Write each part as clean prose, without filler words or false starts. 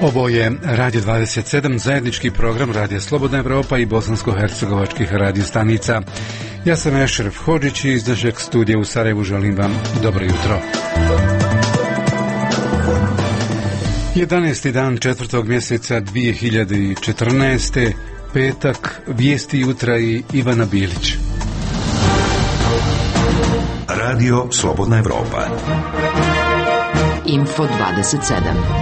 Ovo je Radio 27, zajednički program Radija Slobodna Evropa i bosansko-hercegovačkih radiostanica. Ja sam Ešref Hodžić i iz našeg studija u Sarajevu želim vam dobro jutro. 11. dan 4. mjeseca 2014. petak, vijesti jutra i Ivana Bilić. Radio Slobodna Evropa. Info 27.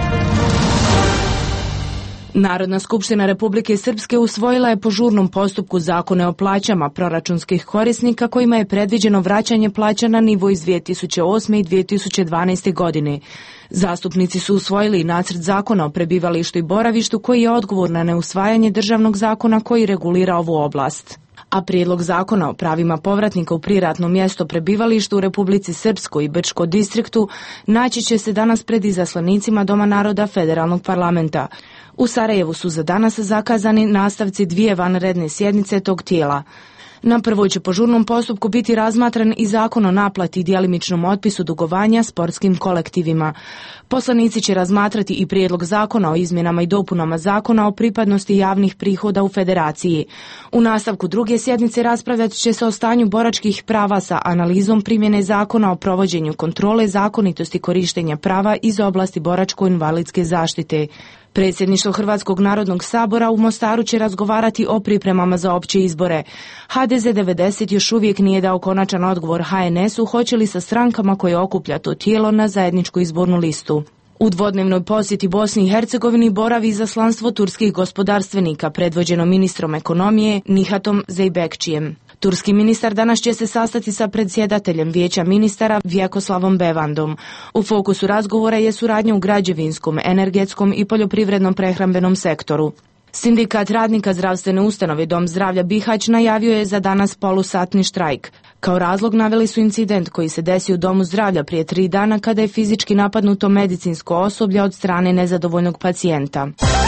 Narodna skupština Republike Srpske usvojila je po žurnom postupku zakone o plaćama proračunskih korisnika kojima je predviđeno vraćanje plaća na nivo iz 2008. i 2012. godine. Zastupnici su usvojili nacrt zakona o prebivalištu i boravištu koji je odgovor na neusvajanje državnog zakona koji regulira ovu oblast. A prijedlog zakona o pravima povratnika u priratno mjesto prebivališta u Republici Srpskoj i Brčko distriktu naći će se danas pred izaslanicima Doma naroda Federalnog parlamenta. U Sarajevu su za danas zakazani nastavci dvije vanredne sjednice tog tijela. Na prvoj će po žurnom postupku biti razmatran i zakon o naplati i djelimičnom otpisu dugovanja sportskim kolektivima. Poslanici će razmatrati i prijedlog zakona o izmjenama i dopunama zakona o pripadnosti javnih prihoda u federaciji. U nastavku druge sjednice raspravljat će se o stanju boračkih prava sa analizom primjene zakona o provođenju kontrole zakonitosti korištenja prava iz oblasti boračko-invalidske zaštite. Predsjedništvo Hrvatskog narodnog sabora u Mostaru će razgovarati o pripremama za opće izbore. HDZ 90 još uvijek nije dao konačan odgovor HNS-u hoće li sa strankama koje okuplja to tijelo na zajedničku izbornu listu. U dvodnevnoj posjeti Bosni i Hercegovini boravi izaslanstvo turskih gospodarstvenika predvođeno ministrom ekonomije Nihatom Zeybekčijem. Turski ministar danas će se sastati sa predsjedateljem Vijeća ministara Vjekoslavom Bevandom. U fokusu razgovora je suradnja u građevinskom, energetskom i poljoprivrednom prehrambenom sektoru. Sindikat radnika zdravstvene ustanove Dom zdravlja Bihać najavio je za danas polusatni štrajk. Kao razlog naveli su incident koji se desio u Domu zdravlja prije 3 dana kada je fizički napadnuto medicinsko osoblje od strane nezadovoljnog pacijenta.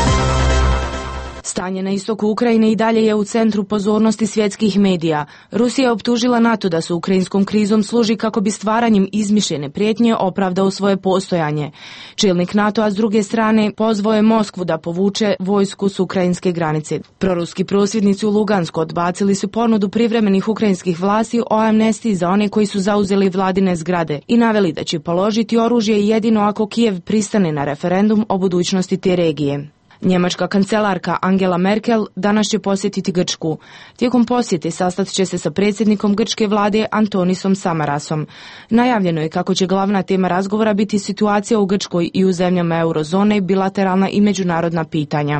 Stanje na istoku Ukrajine i dalje je u centru pozornosti svjetskih medija. Rusija je optužila NATO da se ukrajinskom krizom služi kako bi stvaranjem izmišljene prijetnje opravdao svoje postojanje. Čelnik NATO-a s druge strane pozvao je Moskvu da povuče vojsku s ukrajinske granice. Proruski prosvjednici u Lugansku odbacili su ponudu privremenih ukrajinskih vlasti o amnestiji za one koji su zauzeli vladine zgrade i naveli da će položiti oružje jedino ako Kijev pristane na referendum o budućnosti te regije. Njemačka kancelarka Angela Merkel danas će posjetiti Grčku. Tijekom posjete sastat će se sa predsjednikom grčke vlade Antonisom Samarasom. Najavljeno je kako će glavna tema razgovora biti situacija u Grčkoj i u zemljama eurozone, bilateralna i međunarodna pitanja.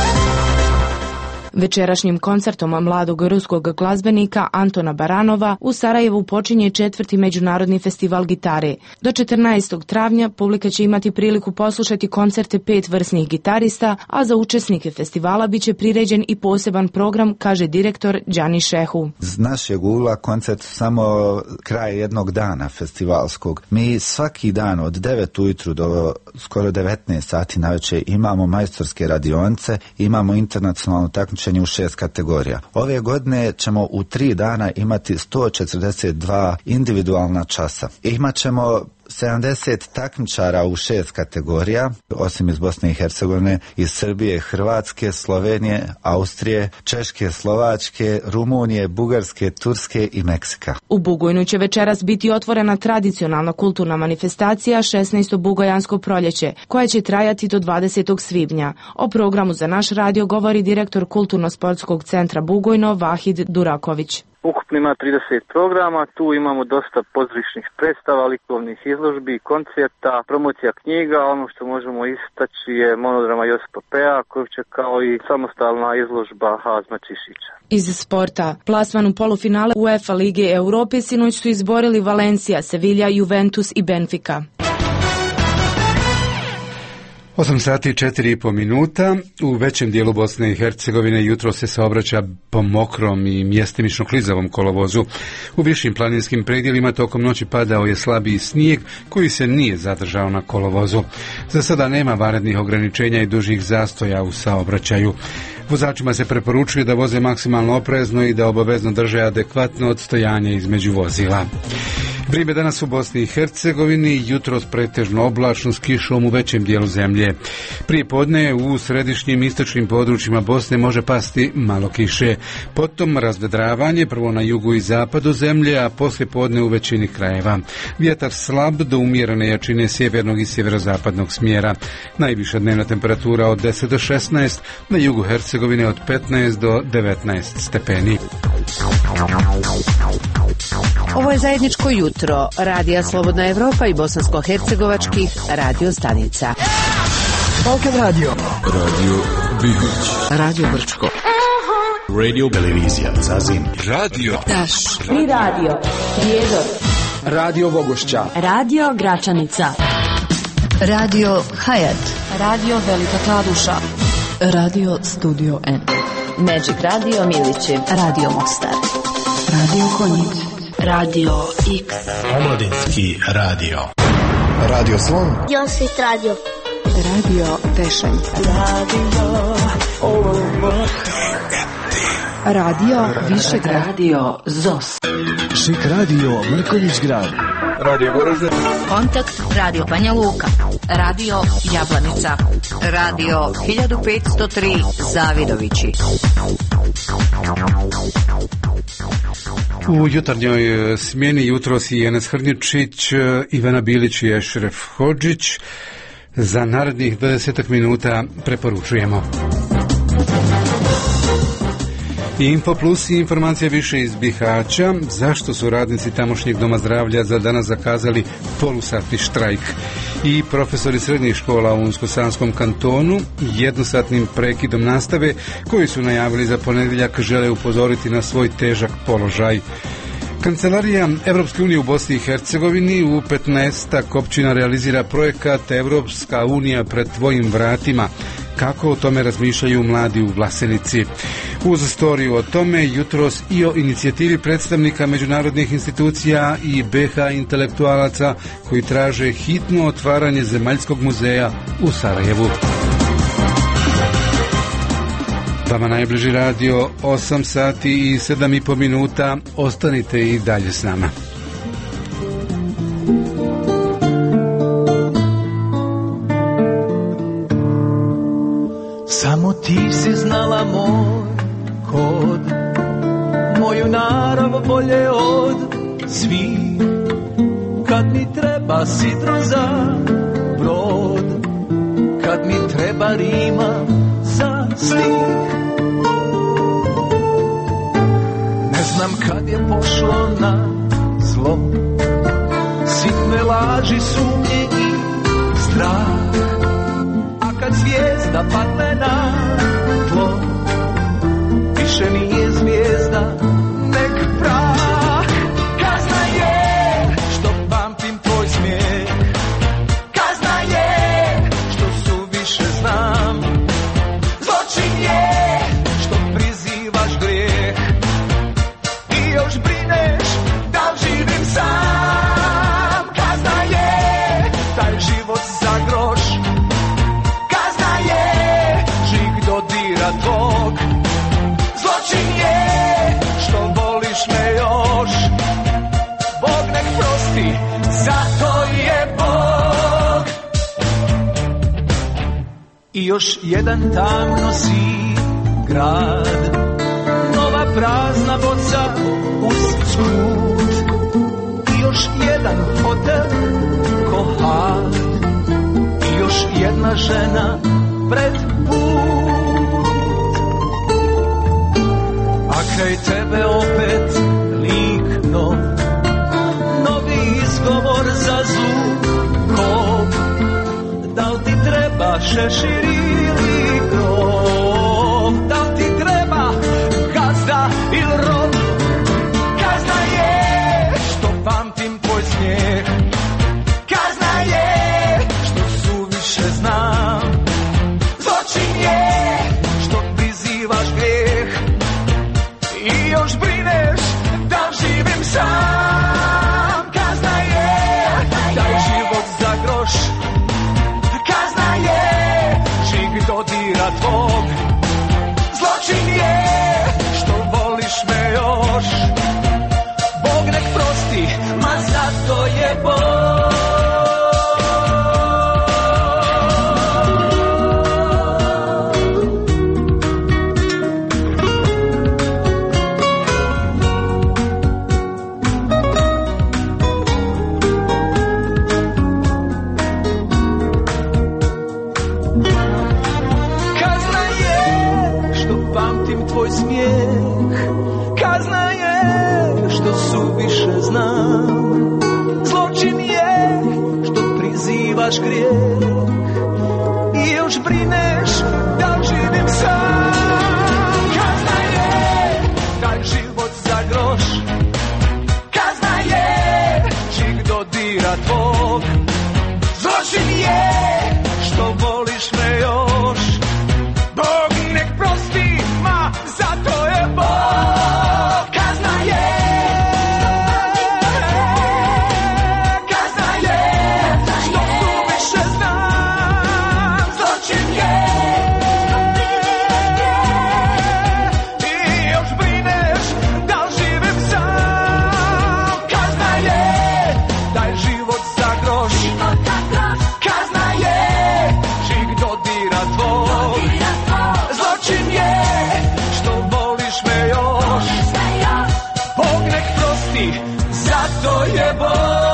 Večerašnjim koncertom mladog ruskog glazbenika Antona Baranova u Sarajevu počinje 4. međunarodni festival gitare. Do 14. travnja publika će imati priliku poslušati koncerte 5 vrsnih gitarista, a za učesnike festivala biće priređen i poseban program, kaže direktor Đani Šehu. Z našeg ugla koncert samo kraj jednog dana festivalskog. Mi svaki dan od 9 ujutru do skoro 19 sati navečer imamo majstorske radionice, imamo internacionalno takmičenje u 6 kategorija. Ove godine ćemo u 3 dana imati 142 individualna časa. Imat ćemo 70 takmičara u 6 kategorija, osim iz Bosne i Hercegovine, iz Srbije, Hrvatske, Slovenije, Austrije, Češke, Slovačke, Rumunije, Bugarske, Turske i Meksika. U Bugojnu će večeras biti otvorena tradicionalna kulturna manifestacija 16. Bugojansko proljeće, koja će trajati do 20. svibnja. O programu za naš radio govori direktor Kulturno-sportskog centra Bugojno Vahid Duraković. Ukupno ima 30 programa, tu imamo dosta pozorišnih predstava, likovnih izložbi, koncerta, promocija knjiga. Ono što možemo istaći je monodrama Josipa Pea, Kovča, kao i samostalna izložba Hazma Čišića. Iz sporta, plasman u polufinale UEFA Lige Europe sinoć su izborili Valencija, Sevilla, Juventus i Benfica. 8 sati i 4,5 minuta. U većem dijelu Bosne i Hercegovine jutro se saobraća po mokrom i mjestimično klizavom kolovozu. U višim planinskim predjelima tokom noći padao je slabiji snijeg koji se nije zadržao na kolovozu. Za sada nema vanrednih ograničenja i dužih zastoja u saobraćaju. Vozačima se preporučuje da voze maksimalno oprezno i da obavezno drže adekvatno odstojanje između vozila. Vrijeme danas u Bosni i Hercegovini, jutros pretežno oblačno s kišom u većem dijelu zemlje. Prije podne u središnjim istočnim područjima Bosne može pasti malo kiše. Potom razvedravanje, prvo na jugu i zapadu zemlje, a poslije podne u većini krajeva. Vjetar slab do umjerene jačine sjevernog i sjeverozapadnog smjera. Najviša dnevna temperatura od 10 do 16, na jugu Hercegovine od 15 do 19 stepeni. Ovo je zajedničko jutro Radija Slobodna Evropa i bosansko-hercegovačkih radio stanica. Balkan Radio, Radio Bihać, Radio Brčko, Radio Televizija Zazin, Radio Taš, Pri radio Prijedor, Radio Vogošća, Radio Gračanica, Radio Hayat, Radio Velika Kladuša, Radio Studio N, Magic Radio Milići, Radio Mostar, Radio Konjic, Radio X, Omladinski radio, Radio Slon, Josit Radio, Radio Tešanica, Radio Višegrad, Radio ZOS, Šik Radio Mrkonjić Grad, Radio Goražde, Kontakt Radio Banja Luka, Radio Jablanica, Radio 1503 Zavidovići. U jutarnjoj smjeni jutros i Enes Hrnjičić, Ivana Bilić i Ešref Hodžić. Za narednih 20 minuta preporučujemo Info Plus i informacija više iz Bihaća. Zašto su radnici tamošnjeg doma zdravlja za danas zakazali polusatni štrajk? I profesori srednjih škola u Unsko-Sanskom kantonu jednosatnim prekidom nastave koji su najavili za ponedjeljak žele upozoriti na svoj težak položaj. Kancelarija Evropske unije u Bosni i Hercegovini u 15 općina realizira projekat Evropska unija pred tvojim vratima. Kako o tome razmišljaju mladi u Vlasenici? Uz storiju o tome jutros i o inicijativi predstavnika međunarodnih institucija i BH intelektualaca koji traže hitno otvaranje Zemaljskog muzeja u Sarajevu. Vama najbliži radio 8 sati i 7,5 minuta. Ostanite i dalje s nama. Samo ti si znala moj kod, moju narav bolje od svih. Kad mi treba sidro za brod, kad mi treba rima za stih. Ne znam kad je pošlo na zlo, sitne laži, sumnje i strah. Kad zvijezda padne na tlo, više nije zvijezda, nek prah. Kazna je što pamtim tvoj smijeh, kazna je što suviše znam, zločin je što prizivaš grijeh i još brineš da živim sam. Kazna je taj život za groš, tvog. Zločin je što voliš me još, Bog nek prosti, zato je Bog. I još jedan tamno si grad, nova prazna boca uz skut. I još jedan hotel ko had, i još jedna žena pred put. A kraj tebe opet lik nov, novi izgovor za zub kop. Da li ti treba šešir ili grob, da li ti treba gazda ili rob. Kazna je što pamtim tvoj smijeh, kazna je što suviše znam, zločin je što prizivaš grijeh i još brineš da živim sam. Kazna je taj život za groš, kazna je žig dodira tvog. Zločin je što voliš me još, Bog nek prosti, ma sad pamtim tvoj smijeh. Kazna je što suviše znam, zločin je što prizivaš grijeh i još brineš da živim sam. Kazna je taj život za groš, kazna je čik dodira tvog, zločin je što voliš me još. Bog nek prosti, ma zato je Bog. Kazna je, kazna je što suviše znam, zločin je i još brineš da li živim sam. Kazna je taj život za groš, kazna je čik dodira tvoj, zločin je što voliš me još. Bog nek prosti, zato je Bog.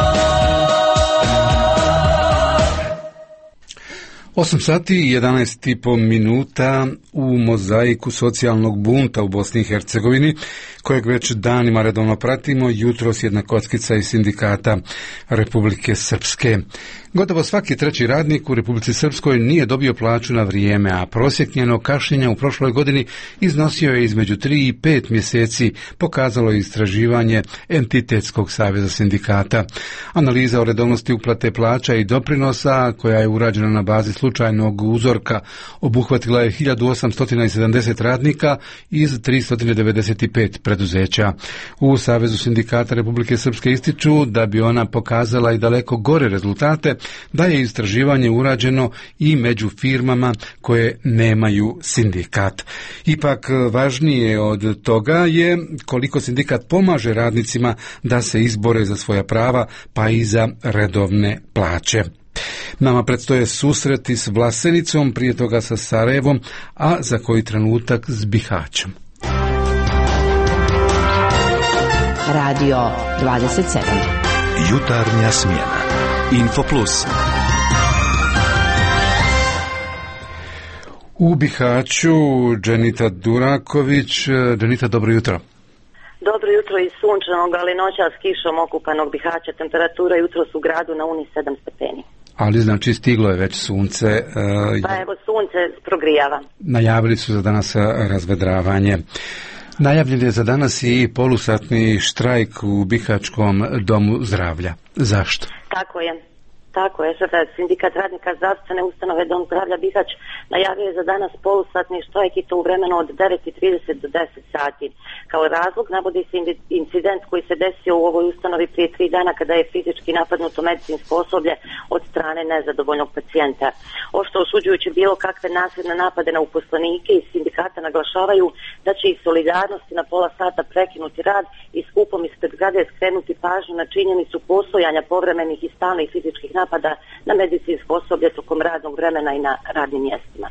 8 sati i 11,5 minuta u mozaiku socijalnog bunta u Bosni i Hercegovini, kojeg već danima redovno pratimo. Jutros jedna kockica iz sindikata Republike Srpske. Gotovo svaki treći radnik u Republici Srpskoj nije dobio plaću na vrijeme, a prosjek njenog kašnjenja u prošloj godini iznosio je između 3 i 5 mjeseci, pokazalo je istraživanje Entitetskog saveza sindikata. Analiza o redovnosti uplate plaća i doprinosa, koja je urađena na bazi slučajnog uzorka, obuhvatila je 1870 radnika iz 395 preduzeća. U Savezu sindikata Republike Srpske ističu da bi ona pokazala i daleko gore rezultate da je istraživanje urađeno i među firmama koje nemaju sindikat. Ipak važnije od toga je koliko sindikat pomaže radnicima da se izbore za svoja prava, pa i za redovne plaće. Nama predstoje susreti s Vlasenicom, prije toga sa Sarajevom, a za koji trenutak s Bihaćom. Radio 27. Jutarnja smjena. Info Plus. U Bihaću Dženita Duraković. Dženita, dobro jutro. Dobro jutro iz sunčanog, ali noćas kišom okupanog Bihaća. Temperatura jutros u gradu na uni 7 stepeni. Ali znači stiglo je već sunce. Pa evo sunce progrijava. Najavili su za danas razvedravanje. Najavljen je za danas i polusatni štrajk u Bihaćkom domu zdravlja. Zašto? Tako je, sada sindikat radnika zdravstvene ustanove Dom zdravlja Bihać najavio je za danas polusatni štrajk i to u vremenu od 9:30 do 10 sati. Kao razlog navodi se incident koji se desio u ovoj ustanovi prije 3 dana kada je fizički napadnuto medicinsko osoblje od strane nezadovoljnog pacijenta. Ošto osuđujući bilo kakve nasilne napade na uposlenike iz sindikata naglašavaju da će iz solidarnosti na pola sata prekinuti rad i skupom ispred zgrade skrenuti pažnju na činjenicu postojanja povremenih i stalnih fizičkih napada na medicinsko osoblje tokom radnog vremena i na radnim mjestima.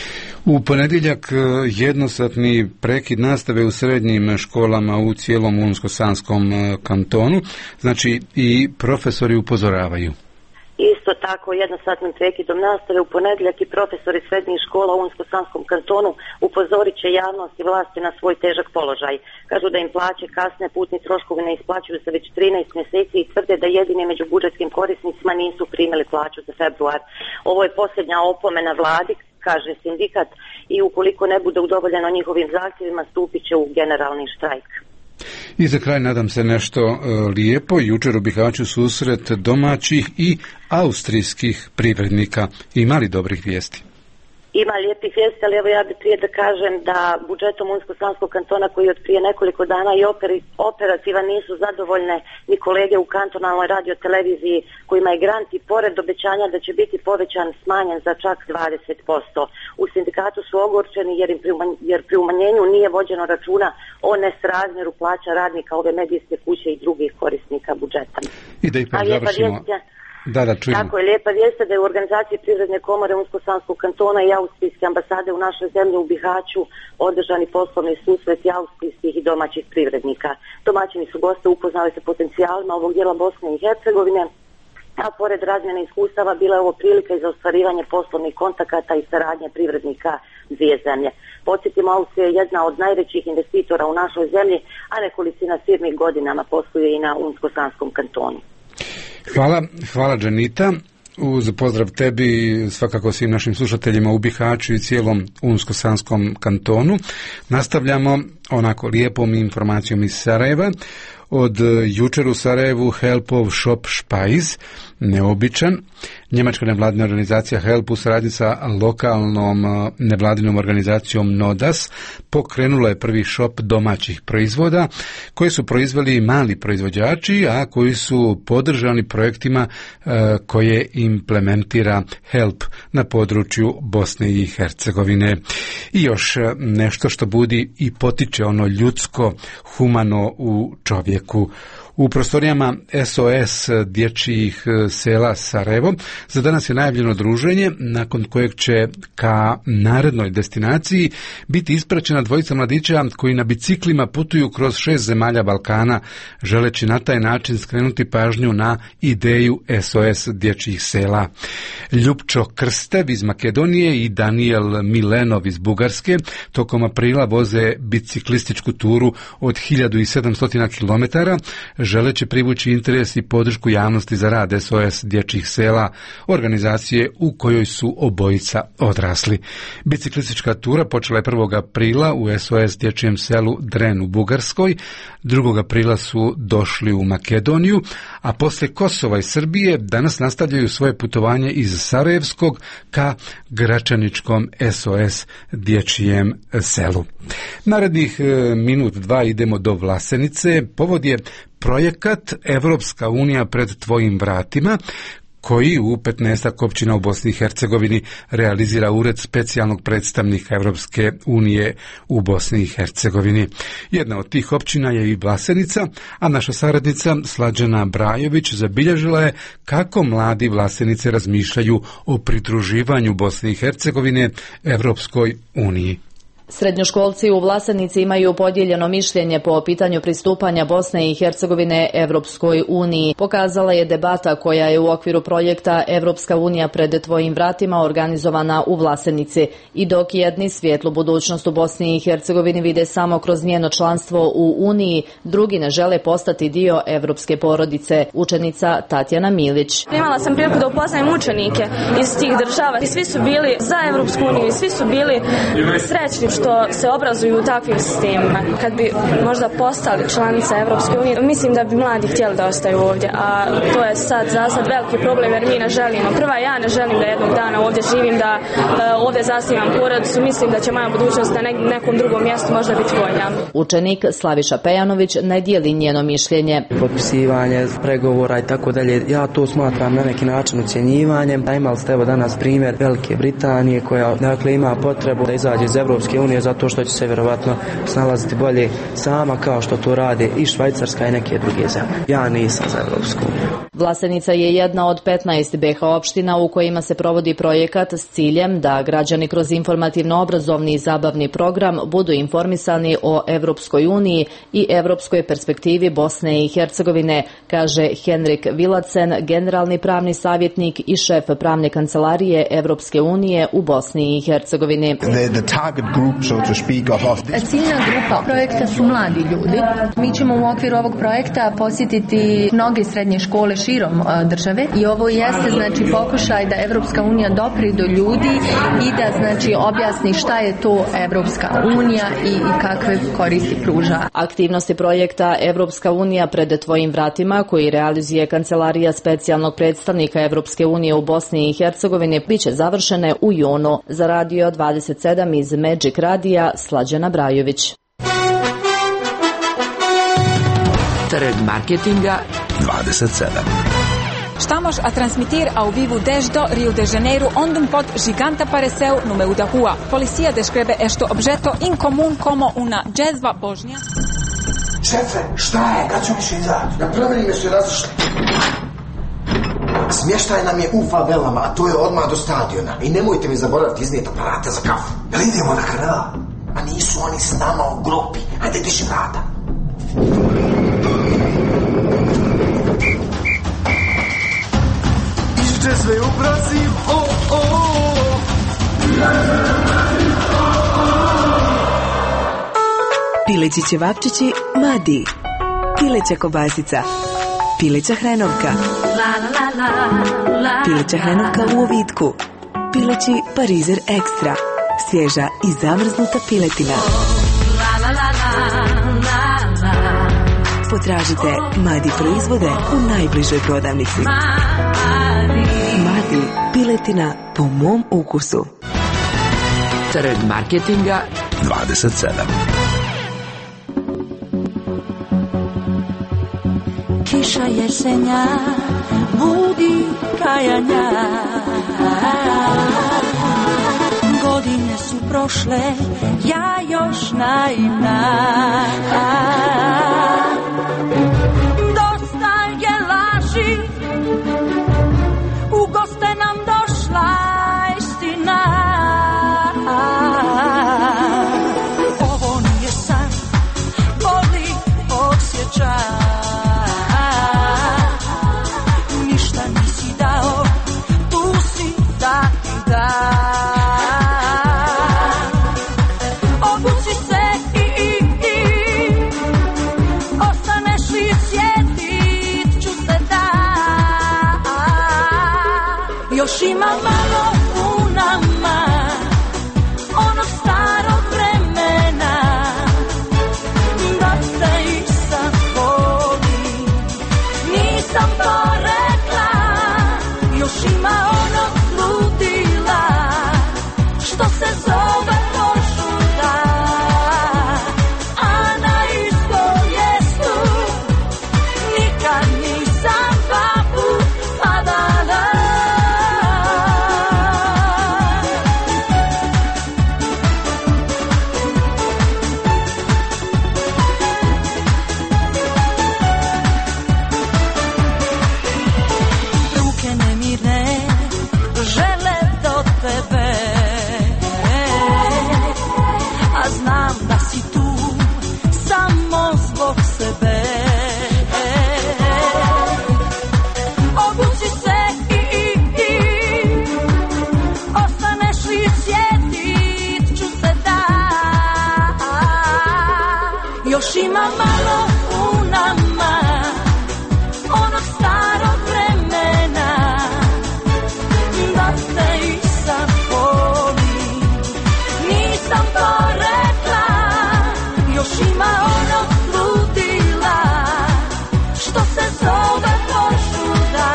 U ponedjeljak jednosatni prekid nastave u srednjim školama u cijelom Unsko-Sanskom kantonu, znači i profesori upozoravaju. Isto tako jednosatnim prekidom nastave u ponedjeljak i profesori srednjih škola u Unsko-Sanskom kantonu upozorit će javnost i vlasti na svoj težak položaj. Kažu da im plaće kasne, putni troškovi ne isplaćuju se već 13 mjeseci i tvrde da jedini među budžetskim korisnicima nisu primili plaću za februar. Ovo je posljednja opomena vladi, kaže sindikat, i ukoliko ne bude udovoljeno njihovim zahtjevima stupit će u generalni štrajk. I za kraj nadam se nešto lijepo. Jučer u Bihaću susret domaćih i austrijskih privrednika. Ima li dobrih vijesti? Ima lijepih vijesti, ali evo ja bih prije da kažem da budžetom Unsko-Sanskog kantona koji od prije nekoliko dana i operativa nisu zadovoljne ni kolege u kantonalnoj radioteleviziji kojima je grant i pored obećanja da će biti povećan smanjen za čak 20%. U sindikatu su ogorčeni jer pri umanjenju nije vođeno računa o nesrazmjeru plaća radnika ove medijske kuće i drugih korisnika budžeta. I da ipak završimo. Tako je, lijepa vijest da je u organizaciji Privredne komore Unsko-Sanskog kantona i Austrijske ambasade u našoj zemlji u Bihaću održani poslovni susret austrijskih i domaćih privrednika. Domaćini su goste upoznali sa potencijalima ovog dijela Bosne i Hercegovine a pored razmjene iskustava bila je ovo prilika i za ostvarivanje poslovnih kontakata i saradnje privrednika dvije zemlje. Podsjetimo, Austrija je jedna od najvećih investitora u našoj zemlji, a nekolicina firmi godinama posluje i na Unsko-Sanskom kantonu. Hvala Džanita. Uz pozdrav tebi, svakako svim našim slušateljima u Bihaću i cijelom Unsko-Sanskom kantonu. Nastavljamo onako lijepom informacijom iz Sarajeva. Od jučer u Sarajevu Helpov shop Špajz, neobičan. Njemačka nevladina organizacija Help u saradnji sa lokalnom nevladinom organizacijom Nodas pokrenula je prvi shop domaćih proizvoda koje su proizveli mali proizvođači, a koji su podržani projektima koje implementira Help na području Bosne i Hercegovine. I još nešto što budi i potiče ono ljudsko, humano u čovjeku. U prostorijama SOS dječjih sela Sarajevo za danas je najavljeno druženje nakon kojeg će ka narednoj destinaciji biti ispraćena dvojica mladića koji na biciklima putuju kroz 6 zemalja Balkana, želeći na taj način skrenuti pažnju na ideju SOS dječjih sela. Ljupčo Krstev iz Makedonije i Daniel Milenov iz Bugarske tokom aprila voze biciklističku turu od 1700 km, želeći privući interes i podršku javnosti za rad SOS dječjih sela, organizacije u kojoj su obojica odrasli. Biciklistička tura počela je 1. aprila u SOS dječjem selu Dren u Bugarskoj, 2. aprila su došli u Makedoniju, a poslije Kosova i Srbije danas nastavljaju svoje putovanje iz Sarajevskog ka Gračaničkom SOS dječjem selu. Narednih minut, dva idemo do Vlasenice. Povod je projekat Evropska unija pred tvojim vratima, koji u 15 općina u Bosni i Hercegovini realizira Ured specijalnog predstavnika Evropske unije u Bosni i Hercegovini. Jedna od tih općina je i Vlasenica, a naša saradnica Slađana Brajović zabilježila je kako mladi Vlasenice razmišljaju o pridruživanju Bosne i Hercegovine Evropskoj uniji. Srednjoškolci u Vlasenici imaju podijeljeno mišljenje po pitanju pristupanja Bosne i Hercegovine Evropskoj uniji. Pokazala je debata koja je u okviru projekta Evropska unija pred tvojim vratima organizovana u Vlasenici. I dok jedni svjetlu budućnost u Bosni i Hercegovini vide samo kroz njeno članstvo u Uniji, drugi ne žele postati dio evropske porodice. Učenica Tatjana Milić. Imala sam priliku da upoznajem učenike iz tih država i svi su bili za Evropsku uniju i svi su bili srećni što se obrazuju u takvim sistemima. Kad bi možda postali članica Evropske unije, mislim da bi mladi htjeli da ostaju ovdje, a to je sad veliki problem jer mi ne želimo. Prva, ja ne želim da jednog dana ovdje živim, da ovdje zasnivam porodicu, mislim da će moja budućnost na nekom drugom mjestu možda biti bolja. Učenik Slaviša Pejanović ne dijeli njeno mišljenje. Potpisivanje pregovora i tako dalje, ja to smatram na neki način ucjenjivanjem. Imali ste evo danas primjer Velike Britanije koja dakle ima potrebu da izađe iz Evropske unije zato što će se vjerovatno snalaziti bolje sama kao što to rade i Švajcarska i neke druge zemlje. Ja nisam za Evropsku uniju. Vlasenica je jedna od 15 BiH opština u kojima se provodi projekat s ciljem da građani kroz informativno-obrazovni i zabavni program budu informisani o Evropskoj uniji i evropskoj perspektivi Bosne i Hercegovine, kaže Henrik Vilacen, generalni pravni savjetnik i šef pravne kancelarije Evropske unije u Bosni i Hercegovini. Ciljna grupa projekta su mladi ljudi. Mi ćemo u okviru ovog projekta posjetiti mnoge srednje škole širom države i ovo jeste znači pokušaj da Evropska unija dopre do ljudi i da znači objasni šta je to Evropska unija i kakve koristi pruža. Aktivnosti projekta Evropska unija pred tvojim vratima, koji realizuje Kancelarija specijalnog predstavnika Evropske unije u Bosni i Hercegovini, biće završene u junu. Za Radio 27 iz Magic Radija, Slađana Brajović. Trg marketinga 27. Estamos a transmitir ao vivo desde Rio de Janeiro, onde pod gigante apareceu no meio da rua. Policia descreve este objeto incomum como una jezva božnja. Šefe, šta je? Kad ću više izaći? Napravili me su različiti. Smještaj nam je u favelama, a to je odmah do stadiona. I nemojte mi zaboraviti iznijeti aparate za kafu. Jel idemo na kanal? A nisu oni s nama u grupi. Hajde diši vrata. priče sve ubrazim, Pileći ćevapčići Madi, pileća kobasica, pileća hrenovka, pileća hrenovka u ovitku, pileći parizer ekstra, svježa i zamrznuta piletina. Potražite Madi proizvode u najbližoj prodavnici. Madi, piletina po mom ukusu. Trg marketinga 27. Kiša jesenja budi kajanja, godine su prošle, ja još naivna. Dosta je laži, u goste nam došla istina. Ovo nije san, boli osjećaj. Još ima malo u nama onog starog vremena, da te i sad volim, nisam to rekla. Još ima onog ludila što se zove požuda, a na izboljestu nikad nisam dva put padala. Još ima malo u nama onog starog vremena, da te i sad volim, nisam to rekla. Još ima onog ludila što se zove požuda,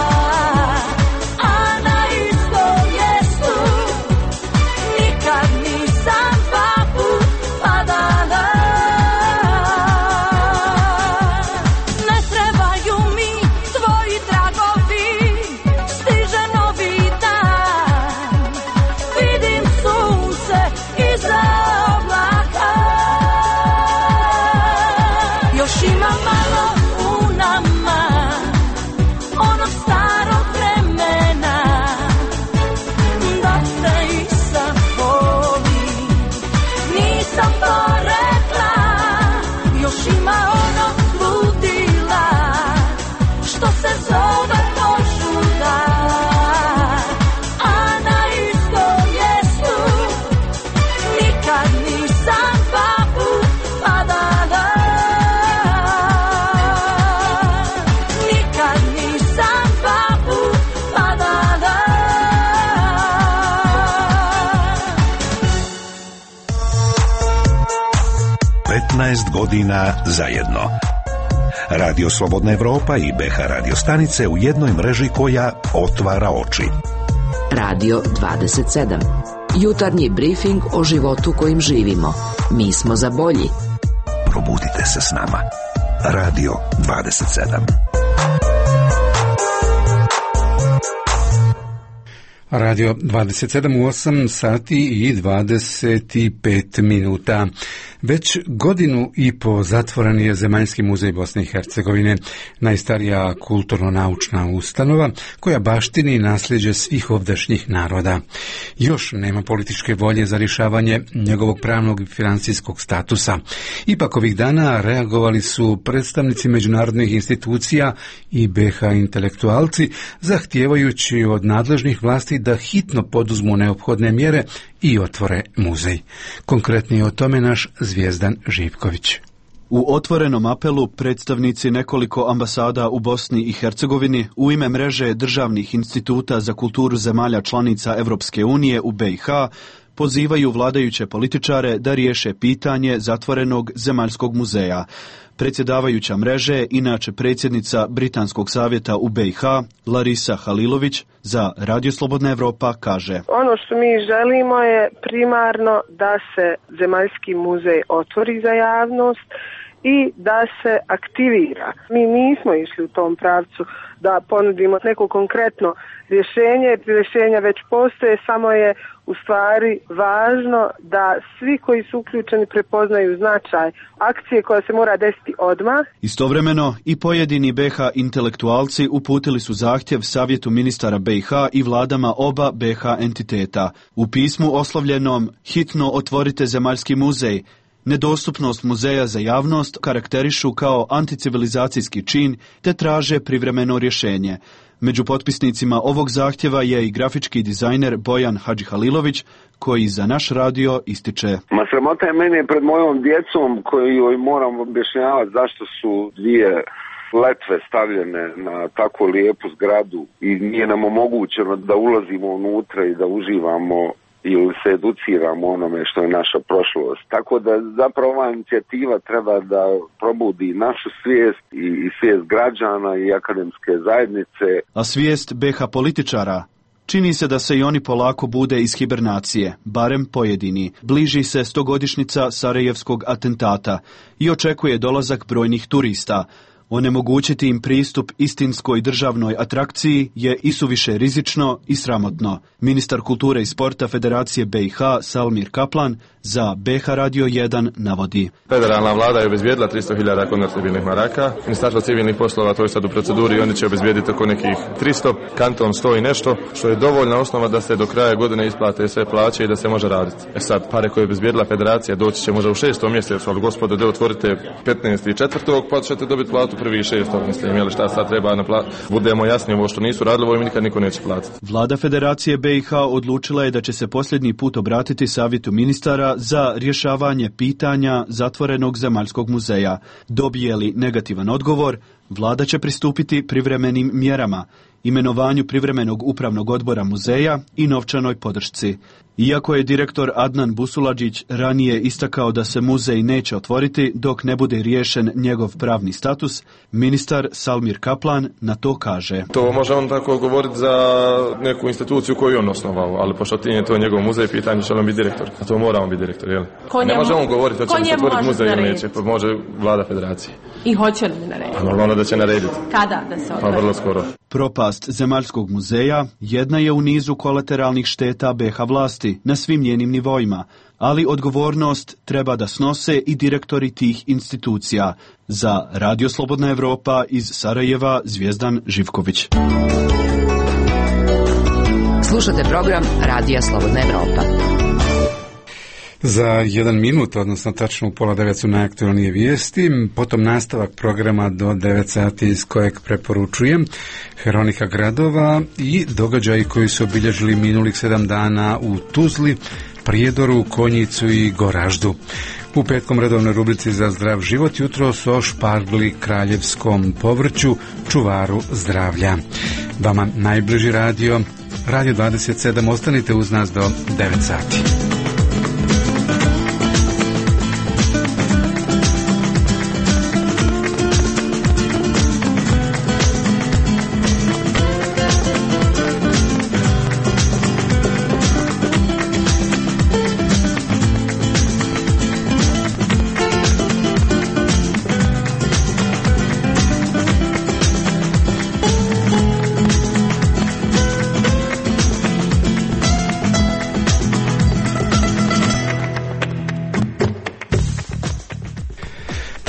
a na izboljestu nikad nisam dva put padala. Godina zajedno. Radio Slobodna Evropa i BH radio stanice u jednoj mreži koja otvara oči. Radio 27. Jutarnji brifing o životu kojim živimo. Mi smo za bolji. Probudite se s nama. Radio 27. Radio 27 u 8 sati i 25 minuta. Već godinu i po zatvoren je Zemaljski muzej Bosne i Hercegovine, najstarija kulturno-naučna ustanova koja baštini nasljeđe svih ovdašnjih naroda. Još nema političke volje za rješavanje njegovog pravnog i financijskog statusa. Ipak ovih dana reagovali su predstavnici međunarodnih institucija i BiH intelektualci, zahtijevajući od nadležnih vlasti da hitno poduzmu neophodne mjere i otvore muzej. Konkretnije o tome naš Zvijezdan Živković. U otvorenom apelu predstavnici nekoliko ambasada u Bosni i Hercegovini u ime mreže državnih instituta za kulturu zemalja članica Europske unije u BiH pozivaju vladajuće političare da riješe pitanje zatvorenog Zemaljskog muzeja. Predsjedavajuća mreže, inače predsjednica Britanskog savjeta u BiH, Larisa Halilović, za Radio Slobodna Evropa kaže: Ono što mi želimo je primarno da se Zemaljski muzej otvori za javnost i da se aktivira. Mi nismo išli u tom pravcu da ponudimo neko konkretno rješenje, rješenja već postoje, samo je u stvari važno da svi koji su uključeni prepoznaju značaj akcije koja se mora desiti odmah. Istovremeno i pojedini BiH intelektualci uputili su zahtjev Savjetu ministara BiH i vladama oba BiH entiteta. U pismu oslovljenom "Hitno otvorite Zemaljski muzej", nedostupnost muzeja za javnost karakterišu kao anticivilizacijski čin te traže privremeno rješenje. Među potpisnicima ovog zahtjeva je i grafički dizajner Bojan Hadžihalilović, koji za naš radio ističe: Sramota je mene pred mojom djecom koji moram objašnjavati zašto su dvije letve stavljene na tako lijepu zgradu i nije nam omogućeno da ulazimo unutra i da uživamo ili se educiramo onome što je naša prošlost. Tako da zapravo ova inicijativa treba da probudi našu svijest i svijest građana i akademske zajednice. A svijest BiH političara? Čini se da se i oni polako bude iz hibernacije, barem pojedini. Bliži se 100-godišnjica Sarajevskog atentata i očekuje dolazak brojnih turista. Onemogućiti im pristup istinskoj državnoj atrakciji je isuviše rizično i sramotno. Ministar kulture i sporta Federacije BiH Salmir Kaplan za BiH Radio 1 navodi: Federalna vlada je obezbijedila 300.000 konvertibilnih maraka. Ministarstvo civilnih poslova to je sad u proceduri i oni će obezbijediti oko nekih 300, kanton 100 i nešto, što je dovoljna osnova da se do kraja godine isplate sve plaće i da se može raditi. Sad, pare koje je obezbijedila Federacija doći će možda u 6. mjesecu, ali gospodo, da otvorite 15.4. pa ćete dobiti platu 1.6. mislim, jel šta sad treba budemo jasni, ovo što nisu radili, ovo im nikad niko neće platiti. Vlada Federacije BiH odlučila je da će se posljednji put obratiti Savjetu ministara za rješavanje pitanja zatvorenog Zemaljskog muzeja. Dobije li negativan odgovor, vlada će pristupiti privremenim mjerama, imenovanju privremenog upravnog odbora muzeja i novčanoj podršci. Iako je direktor Adnan Busuladžić ranije istakao da se muzej neće otvoriti dok ne bude riješen njegov pravni status, ministar Salmir Kaplan na to kaže: To može on tako govoriti za neku instituciju koju on osnovao, ali pošto ti je to njegov muzej, pitanje će on biti direktor. A to mora on biti direktor, jel? Ne može on govoriti da će se otvoriti muzej ili neće, pa može vlada Federacije. I hoće li narediti? Pa normalno da će narediti. Kada da se otvori? Pa vrlo skoro. Propast Zemaljskog muzeja jedna je u nizu kolateralnih šteta BiH vlasti na svim njenim nivoima, ali odgovornost treba da snose i direktori tih institucija. Za Radio Slobodna Evropa iz Sarajeva, Zvijezdan Živković. Slušate program Radija Slobodna Evropa. Za 1 minut, odnosno tačno u 8:30 su najaktualnije vijesti, potom nastavak programa do 9 sati iz kojeg preporučujem Heronika gradova i događaji koji su obilježili minulih 7 dana u Tuzli, Prijedoru, Konjicu i Goraždu. U petkom redovnoj rubrici za zdrav život jutro su ošpargli kraljevskom povrću, čuvaru zdravlja. Vama najbliži radio 27, ostanite uz nas do 9 sati.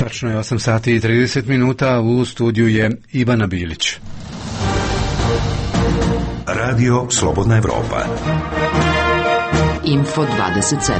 Tačno je 8 sati i 30 minuta, u studiju je Ivana Bilić. Radio Slobodna Evropa. Info 27.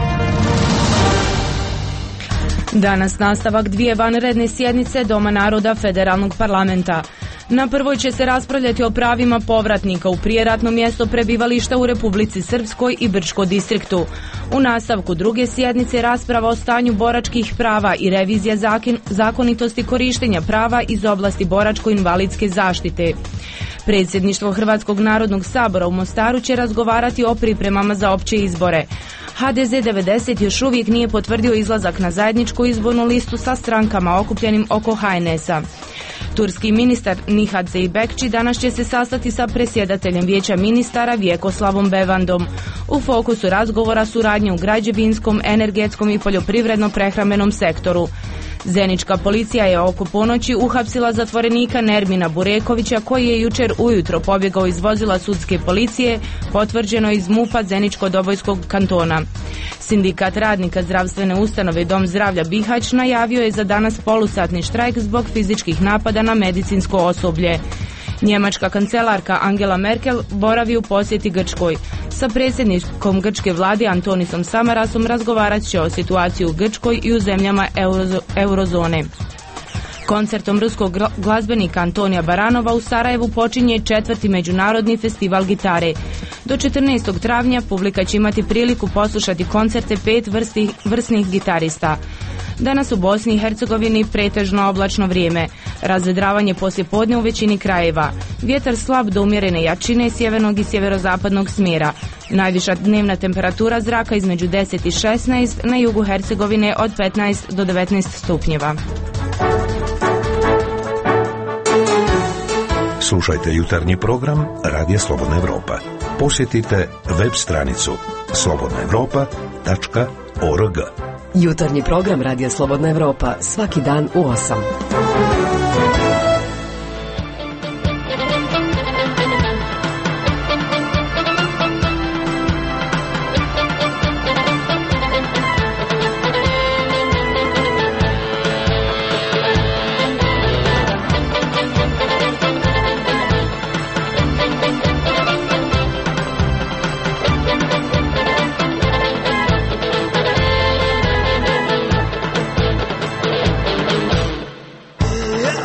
Danas nastavak dvije vanredne sjednice Doma naroda Federalnog parlamenta. Na prvoj će se raspravljati o pravima povratnika u prijeratno mjesto prebivališta u Republici Srpskoj i Brčko distriktu. U nastavku druge sjednice rasprava o stanju boračkih prava i revizija zakonitosti korištenja prava iz oblasti boračko-invalidske zaštite. Predsjedništvo Hrvatskog narodnog sabora u Mostaru će razgovarati o pripremama za opće izbore. HDZ 90 još uvijek nije potvrdio izlazak na zajedničku izbornu listu sa strankama okupljenim oko HNS-a. Turski ministar Nihat Zeybekci danas će se sastati sa predsjedateljem Vijeća ministara Vjekoslavom Bevandom. U fokusu razgovora suradnje u građevinskom, energetskom i poljoprivredno-prehrambenom sektoru. Zenička policija je oko ponoći uhapsila zatvorenika Nermina Burekovića koji je jučer ujutro pobjegao iz vozila sudske policije, potvrđeno iz MUP-a Zeničko-Dobojskog kantona. Sindikat radnika zdravstvene ustanove Dom zdravlja Bihać najavio je za danas polusatni štrajk zbog fizičkih napada na medicinsko osoblje. Njemačka kancelarka Angela Merkel boravi u posjeti Grčkoj. Sa predsjednikom grčke vlade Antonisom Samarasom razgovarat će o situaciji u Grčkoj i u zemljama eurozone. Koncertom ruskog glazbenika Antonija Baranova u Sarajevu počinje 4. međunarodni festival gitare. Do 14. travnja publika će imati priliku poslušati koncerte 5 vrsnih gitarista. Danas u Bosni i Hercegovini pretežno oblačno vrijeme. Razvedravanje poslijepodne u većini krajeva. Vjetar slab do umjerene jačine sjevernog i sjeverozapadnog smjera. Najviša dnevna temperatura zraka između 10 i 16, na jugu Hercegovine od 15 do 19 stupnjeva. Slušajte jutarnji program Radija Slobodna Evropa. Posjetite web stranicu slobodnaevropa.org. Jutarnji program Radija Slobodna Evropa svaki dan u 8. Yeah.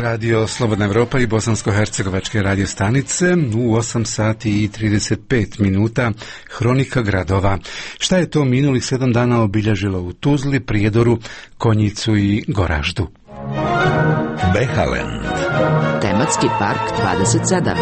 Radio Slobodna Evropa i bosansko-hercegovačke radio stanice u 8 sati i 35 minuta Hronika gradova. Šta je to minulih 7 dana obilježilo u Tuzli, Prijedoru, Konjicu i Goraždu? Behaland. Tematski park 27.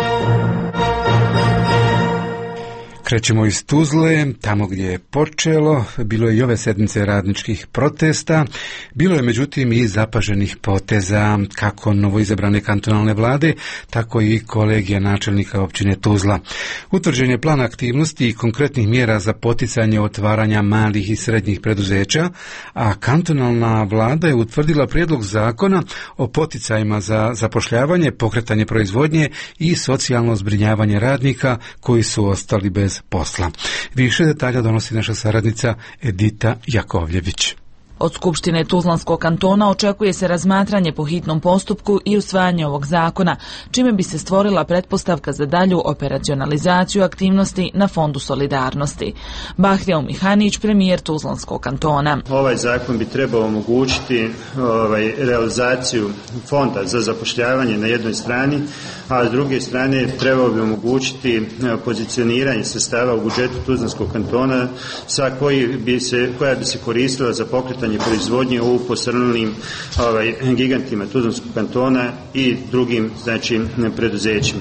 Krećemo iz Tuzle, tamo gdje je počelo, bilo je i ove sedmice radničkih protesta, bilo je međutim i zapaženih poteza kako novoizabrane kantonalne vlade, tako i kolegija načelnika općine Tuzla. Utvrđen je plan aktivnosti i konkretnih mjera za poticanje otvaranja malih i srednjih preduzeća, a kantonalna vlada je utvrdila prijedlog zakona o poticajima za zapošljavanje, pokretanje proizvodnje i socijalno zbrinjavanje radnika koji su ostali bez posla. Više detalja donosi naša saradnica Edita Jakovljević. Od Skupštine Tuzlanskog kantona očekuje se razmatranje po hitnom postupku i usvajanje ovog zakona, čime bi se stvorila pretpostavka za dalju operacionalizaciju aktivnosti na Fondu solidarnosti. Bahrija Mihanić, premijer Tuzlanskog kantona. Ovaj zakon bi trebao omogućiti realizaciju fonda za zapošljavanje na jednoj strani, a s druge strane trebao bi omogućiti pozicioniranje sredstava u budžetu Tuzlanskog kantona koja bi se koristila za pokretanje proizvodnje u posrnulim gigantima Tuzlanskog kantona i drugim preduzećima.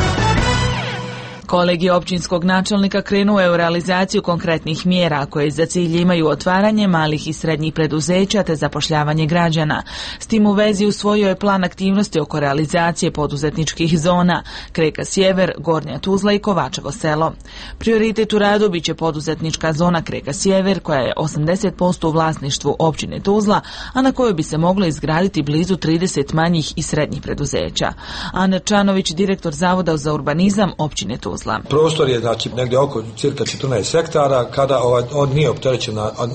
Kolegij općinskog načelnika krenuo je u realizaciju konkretnih mjera koje za cilj imaju otvaranje malih i srednjih preduzeća te zapošljavanje građana. S tim u vezi usvojio je plan aktivnosti oko realizacije poduzetničkih zona Kreka Sjever, Gornja Tuzla i Kovačevo selo. Prioritet u radu bit će poduzetnička zona Kreka Sjever koja je 80% u vlasništvu općine Tuzla, a na kojoj bi se moglo izgraditi blizu 30 manjih i srednjih preduzeća. Ana Čanović, direktor Zavoda za urbanizam općine Tuzla. Prostor je negdje oko cirka 14 hektara, kada on nije opterećen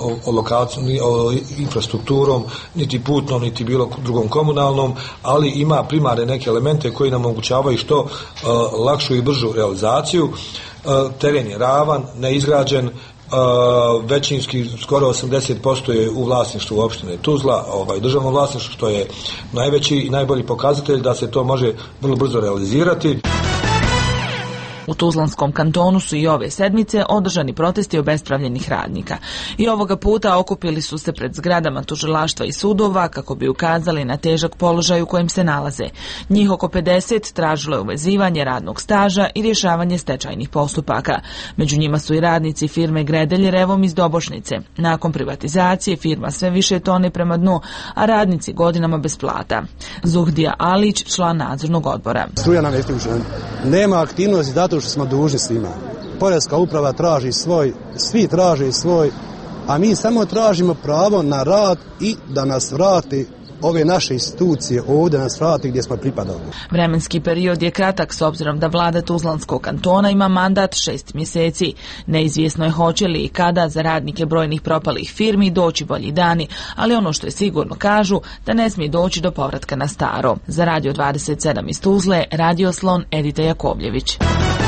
o infrastrukturom, niti putnom, niti bilo drugom komunalnom, ali ima primarne neke elemente koji nam omogućavaju što lakšu i bržu realizaciju. Teren je ravan, neizgrađen, većinski skoro 80% je u vlasništvu opštine Tuzla, državno vlasništvo, što je najveći i najbolji pokazatelj da se to može vrlo brzo realizirati. U Tuzlanskom kantonu su i ove sedmice održani protesti obespravljenih radnika. I ovoga puta okupili su se pred zgradama tužilaštva i sudova kako bi ukazali na težak položaj u kojem se nalaze. Njih oko 50 tražilo je uvezivanje radnog staža i rješavanje stečajnih postupaka. Među njima su i radnici firme Gredelj Revom iz Dobošnice. Nakon privatizacije firma sve više tone prema dnu, a radnici godinama bez plata. Zuhdija Alić, član nadzornog odbora. Struja nam je isključena. Nema aktivnosti zato što smo dužni svima. Poreska uprava traži svoj, svi traže svoj, a mi samo tražimo pravo na rad i da nas vrati ove naše institucije ovdje, nas vrati gdje smo pripadali. Vremenski period je kratak s obzirom da vlada Tuzlanskog kantona ima mandat 6 mjeseci. Neizvjesno je hoće li i kada za radnike brojnih propalih firmi doći bolji dani, ali ono što je sigurno kažu da ne smije doći do povratka na staro. Za Radio 27 iz Tuzle, Radio Slon, Edita Jakovljević.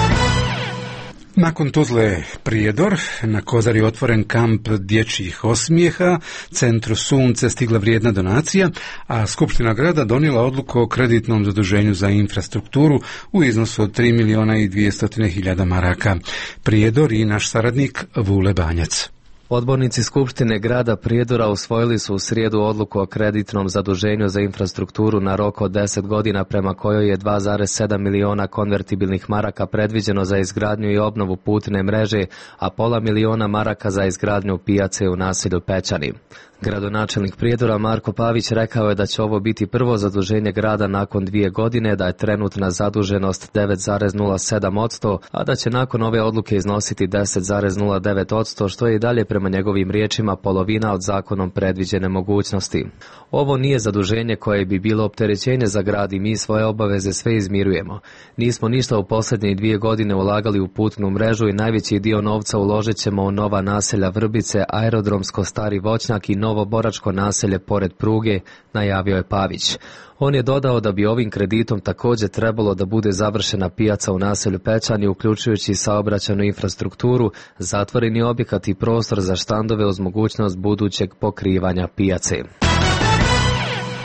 Nakon Tuzle Prijedor, na Kozari otvoren kamp dječjih osmijeha, centru Sunce stigla vrijedna donacija, a Skupština grada donijela odluku o kreditnom zaduženju za infrastrukturu u iznosu od 3.200.000 maraka. Prijedor i naš saradnik Vule Banjac. Odbornici Skupštine grada Prijedora usvojili su u srijedu odluku o kreditnom zaduženju za infrastrukturu na rok od 10 godina prema kojoj je 2,7 miliona konvertibilnih maraka predviđeno za izgradnju i obnovu putne mreže, a pola miliona maraka za izgradnju pijace u naselju Pećani. Gradonačelnik Prijedora Marko Pavić rekao je da će ovo biti prvo zaduženje grada nakon 2 godine, da je trenutna zaduženost 9,07%, a da će nakon ove odluke iznositi 10,09%, što je i dalje prema njegovim riječima polovina od zakonom predviđene mogućnosti. Ovo nije zaduženje koje bi bilo opterećenje za grad i mi svoje obaveze sve izmirujemo. Nismo ništa u posljednje 2 godine ulagali u putnu mrežu i najveći dio novca uložit ćemo u nova naselja Vrbice, aerodromsko Stari Voćnjak i novo boračko naselje pored pruge, najavio je Pavić. On je dodao da bi ovim kreditom također trebalo da bude završena pijaca u naselju Pećani, uključujući saobraćajnu infrastrukturu, zatvoreni objekat i prostor za štandove uz mogućnost budućeg pokrivanja pijace.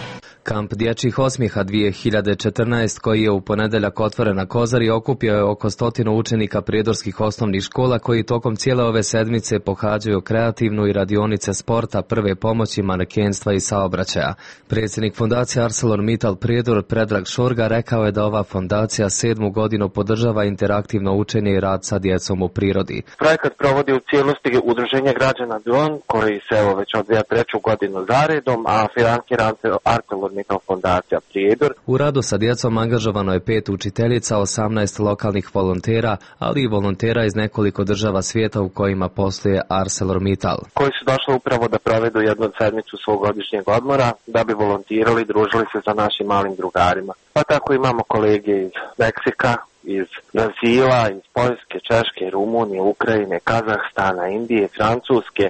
Kamp dječjih osmijeha 2014, koji je u ponedjeljak otvoren na Kozari, okupio je oko 100 učenika prijedorskih osnovnih škola koji tokom cijele ove sedmice pohađaju kreativnu i radionice sporta, prve pomoći, manekenstva i saobraćaja. Predsjednik fondacije ArcelorMittal Prijedor Predrag Šorga rekao je da ova fondacija 7. godinu podržava interaktivno učenje i rad sa djecom u prirodi. Projekat provodi u cijelosti Udruženje građana Dron, koji se evo već odvija 3. godinu zaredom, a financira ArcelorMittal fondacija Prijedor. U radu sa djecom angažovano je 5 učiteljica, 18 lokalnih volontera, ali i volontera iz nekoliko država svijeta u kojima posluje ArcelorMittal. Koji su došli upravo da provedu jednu sedmicu svog godišnjeg odmora, da bi volontirali i družili se sa našim malim drugarima. Pa tako imamo kolege iz Meksika, iz Brazila, iz Poljske, Češke, Rumunije, Ukrajine, Kazahstana, Indije, Francuske.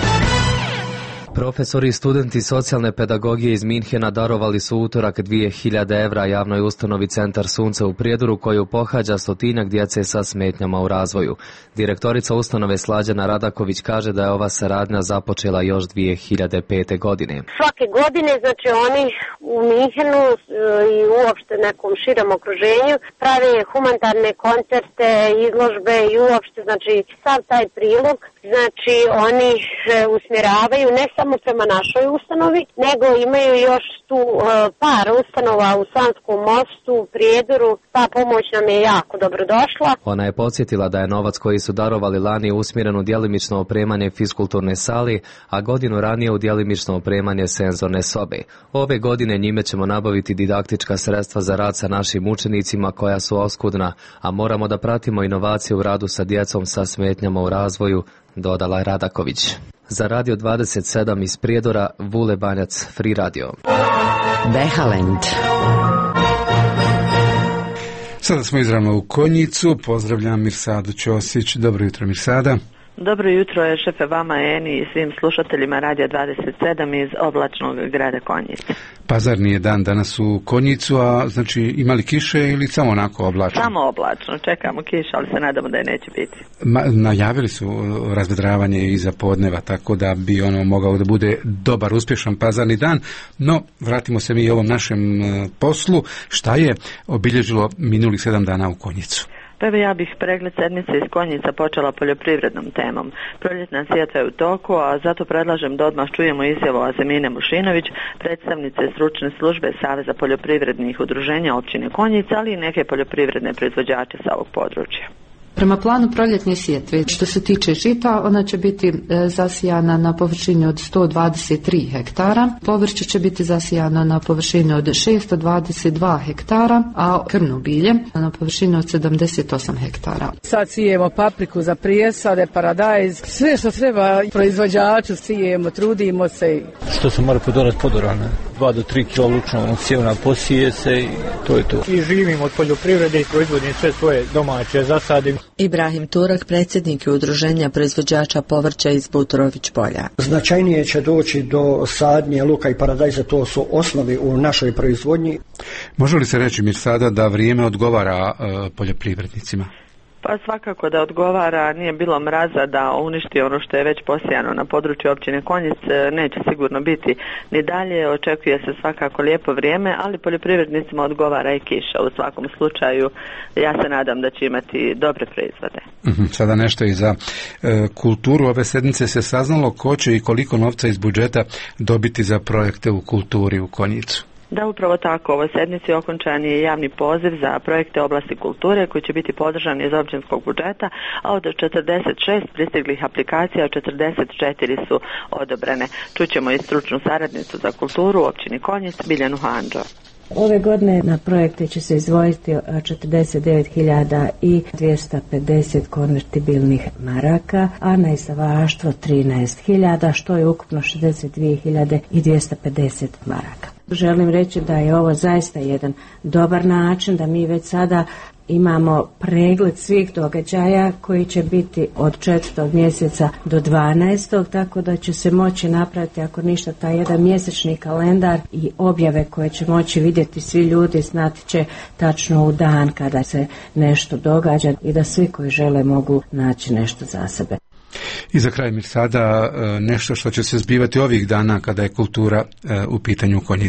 Profesori i studenti socijalne pedagogije iz Minhena darovali su utorak 2000 evra javnoj ustanovi Centar Sunce u Prijedoru, koju pohađa 100 djece sa smetnjama u razvoju. Direktorica ustanove Slađana Radaković kaže da je ova saradnja započela još 2005. godine. Svake godine, znači oni u Minhenu i uopšte nekom širem okruženju prave humanitarne koncerte, izložbe i uopšte, znači sav taj prilog, znači oni usmjeravaju ne samo prema našoj ustanovi, nego imaju još tu par ustanova u Sanskom mostu, Prijedoru. Ta pomoć nam je jako dobro došla. Ona je podsjetila da je novac koji su darovali lani usmjeren u djelimično opremanje fiskulturne sali, a godinu ranije u djelimično opremanje senzorne sobe. Ove godine njime ćemo nabaviti didaktička sredstva za rad sa našim učenicima koja su oskudna, a moramo da pratimo inovacije u radu sa djecom sa smetnjama u razvoju, dodala je Radaković. Za Radio 27 iz Prijedora, Vule Banjac, Free Radio. Behalend. Sada smo izravno u Konjicu. Pozdravljam Mirsadu Ćosić. Dobro jutro, Mirsada. Dobro jutro je šefe vama, Eni, i svim slušateljima Radio 27 iz oblačnog grada Konjice. Pazarni je dan danas u Konjicu, a znači imali kiše ili samo onako oblačno? Samo oblačno, čekamo kiš, ali se nadamo da je neće biti. Najavili su razvedravanje iza podneva, tako da bi ono mogao da bude dobar, uspješan pazarni dan, no vratimo se mi ovom našem poslu. Šta je obilježilo minulih 7 dana u Konjicu? Pa evo ja bih pregled sedmice iz Konjica počela poljoprivrednom temom. Proljetna sjetva je u toku, a zato predlažem da odmah čujemo izjavu Azemine Mušinović, predstavnice stručne službe Saveza poljoprivrednih udruženja općine Konjica, ali i neke poljoprivredne proizvođače sa ovog područja. Prema planu proljetne sjetve, što se tiče žita, ona će biti zasijana na površini od 123 hektara, povrće će biti zasijano na površini od 622 hektara, a krmno bilje na površini od 78 hektara. Sad sijemo papriku za prijesade, paradajz, sve što treba proizvođaču sijemo, trudimo se. Što se mora podorane, 2 do 3 kg lučnog sjevna posije se i to je to. I živimo od poljoprivrede i proizvodimo sve svoje domaće zasade. Ibrahim Turak, predsjednik udruženja proizvođača povrća iz Butorović polja. Značajnije će doći do sadnje luka i paradajza, to su osnovi u našoj proizvodnji. Može li se reći, Mirsada, da vrijeme odgovara poljoprivrednicima? Pa svakako da odgovara, nije bilo mraza da uništi ono što je već posijano na području općine Konjic, neće sigurno biti ni dalje, očekuje se svakako lijepo vrijeme, ali poljoprivrednicima odgovara i kiša. U svakom slučaju ja se nadam da će imati dobre proizvode. Sada nešto i za kulturu. Ove sedmice se saznalo ko će i koliko novca iz budžeta dobiti za projekte u kulturi u Konjicu. Da, upravo tako. Ovoj sedmici okončan je javni poziv za projekte oblasti kulture koji će biti podržani iz općinskog budžeta, a od 46 pristiglih aplikacija 44 su odobrene. Čućemo i stručnu saradnicu za kulturu u općini Konjic, Biljanu Handžo. Ove godine na projekte će se izdvojiti 49.250 konvertibilnih maraka, a na izdavaštvo 13.000, što je ukupno 62.250 maraka. Želim reći da je ovo zaista jedan dobar način, da mi već sada imamo pregled svih događaja koji će biti od 4. mjeseca do 12. tako da će se moći napraviti, ako ništa, taj jedan mjesečni kalendar i objave koje će moći vidjeti svi ljudi, znati će tačno u dan kada se nešto događa i da svi koji žele mogu naći nešto za sebe. I za kraj, Mirsada, nešto što će se zbivati ovih dana kada je kultura u pitanju u Konjicu.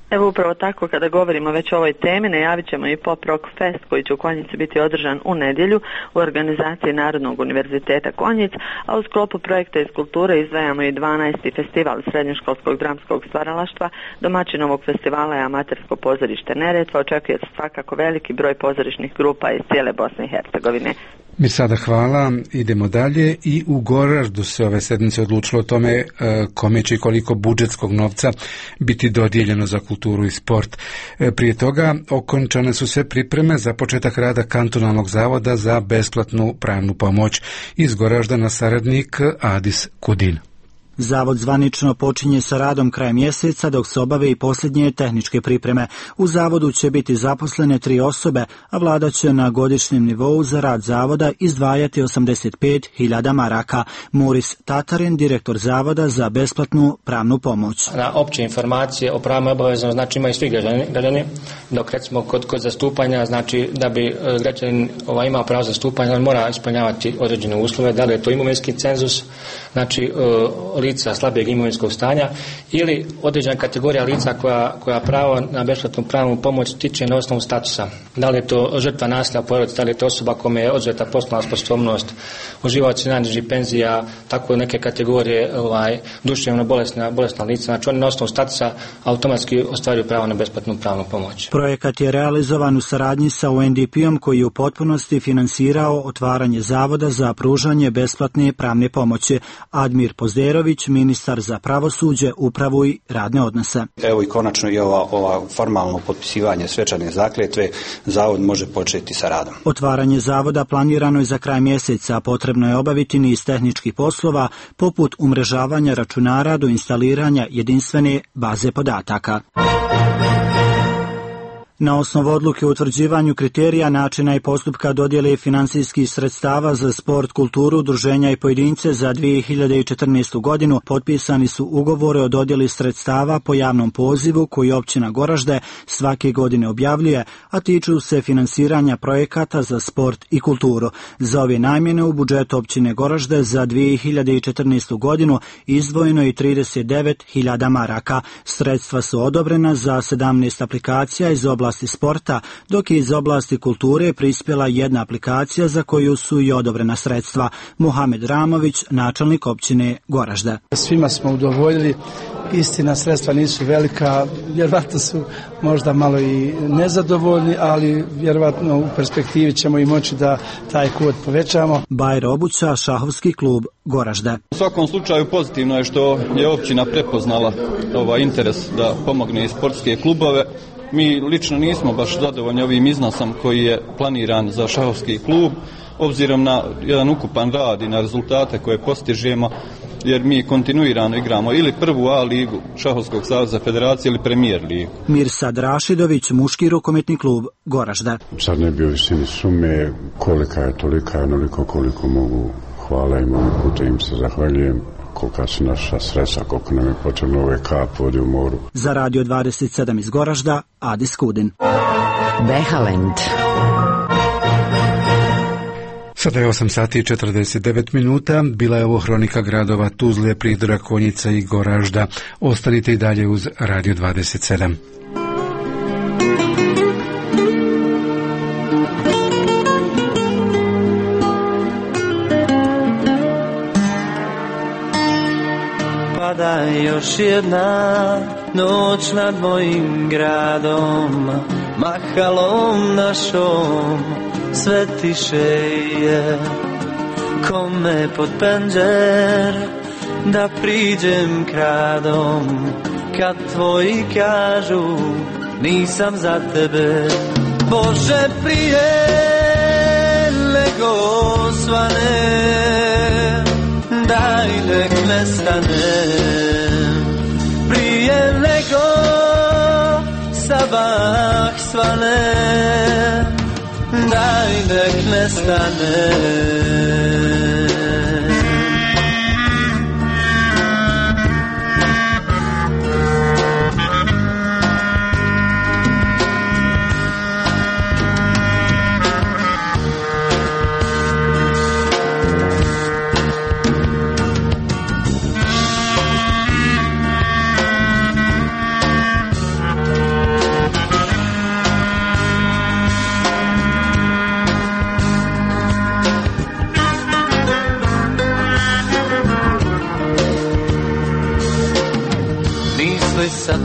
Evo upravo tako, kada govorimo već o ovoj temi, najavit ćemo i Pop Rock Fest koji će u Konjicu biti održan u nedjelju u organizaciji Narodnog univerziteta Konjic, a u sklopu projekta iz kulture izdvajamo i 12. festival srednjoškolskog dramskog stvaralaštva. Domaćin ovog festivala je amatersko pozorište Neretva. Očekuje se svakako veliki broj pozorišnih grupa iz cijele Bosne i Hercegovine. Mi sada hvala, idemo dalje i u Goraždu se ove sedmice odlučilo o tome kome će i koliko budžetskog novca biti dodijeljeno za kulturu i sport. Prije toga okončane su sve pripreme za početak rada kantonalnog zavoda za besplatnu pravnu pomoć. Iz Goraždana saradnik Adis Kudin. Zavod zvanično počinje sa radom krajem mjeseca dok se obave i posljednje tehničke pripreme. U zavodu će biti zaposlene 3 osobe, a vlada će na godišnjem nivou za rad zavoda izdvajati 85.000 maraka. Moris Tatarin, direktor zavoda za besplatnu pravnu pomoć. Na opće informacije o pravima i obavezama znači imaju svi građani, dok recimo kod zastupanja znači da bi građanin imao pravo zastupanja on mora ispunjavati određene uslove, da li je to imovinski cenzus, znači lica slabijeg imovinskog stanja ili određena kategorija lica koja pravo na besplatnu pravnu pomoć stiče na osnovu statusa. Da li je to žrtva nasilja u porodici, da li je to osoba kome je oduzeta poslovna sposobnost, uživaoci najnižih penzija, tako neke kategorije duševno bolesna lica. Znači oni na osnovu statusa automatski ostvaruju pravo na besplatnu pravnu pomoć. Projekat je realizovan u saradnji sa UNDP-om koji je u potpunosti finansirao otvaranje zavoda za pružanje besplatne pravne pomoći. Admir Pozderović, ministar za pravosuđe, upravu i radne odnose. Evo i konačno i ova formalno potpisivanje svečane zakletve, zavod može početi sa radom. Otvaranje zavoda planirano je za kraj mjeseca, potrebno je obaviti niz tehničkih poslova, poput umrežavanja računara do instaliranja jedinstvene baze podataka. Na osnovu odluke o utvrđivanju kriterija, načina i postupka dodjele finansijskih sredstava za sport, kulturu, udruženja i pojedince za 2014. godinu potpisani su ugovore o dodjeli sredstava po javnom pozivu koji općina Goražde svake godine objavljuje, a tiču se finansiranja projekata za sport i kulturu. Za ove namjene u budžetu općine Goražde za 2014. godinu izdvojeno je 39.000 maraka. Sredstva su odobrena za 17 aplikacija iz oblasti sporta, dok je iz oblasti kulture prispjela jedna aplikacija za koju su i odobrena sredstva. Muhamed Ramović, načelnik općine Goražde. Svima smo udovoljili, istina sredstva nisu velika, vjerovatno su možda malo i nezadovoljni, ali vjerovatno u perspektivi ćemo i moći da taj kod povećamo. Bajro Obuća, šahovski klub Goražde. U svakom slučaju pozitivno je što je općina prepoznala ovaj interes da pomogne i sportske klubove. Mi lično nismo baš zadovoljni ovim iznosom koji je planiran za šahovski klub, obzirom na jedan ukupan rad i na rezultate koje postižemo, jer mi kontinuirano igramo ili prvu A ligu Šahovskog saveza federacije ili premijer ligu. Mirsad Rašidović, muški rukometni klub Goražde. Sad ne bi u visini sume, kolika je tolika, onoliko koliko mogu. Hvala im, ovim putem im se zahvaljujem. Kolika su naša sredstva, koliko nam je potrebno ove kap vode u moru. Za Radio 27 iz Goražda, Adis Kudin. Behalend. Sada je 8 sati i 49 minuta. Bila je ovo hronika gradova Tuzle, Pridora, Konjica i Goražda. Ostanite i dalje uz Radio 27. Pada još jedna noć nad mojim gradom, mahalom našom sve tiše je. Kome pod penđer da priđem kradom, kad tvoji kažu nisam za tebe. Bože, prije nego svane, daj nek nestanem, prije nego sabah svane, daj nek nestanem.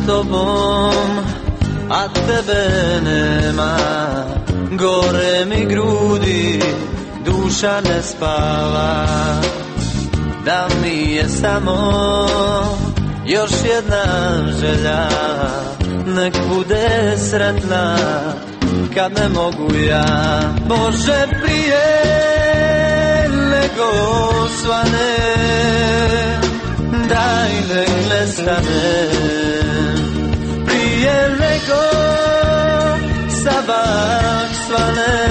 tobom, a tebe nema. Gore mi grudi, duša ne spava. Da mi je samo još jedna želja, nek bude sretna kad ne mogu ja. Bože, prije nego svane, daj nek nestane. Prije nego sabah svane,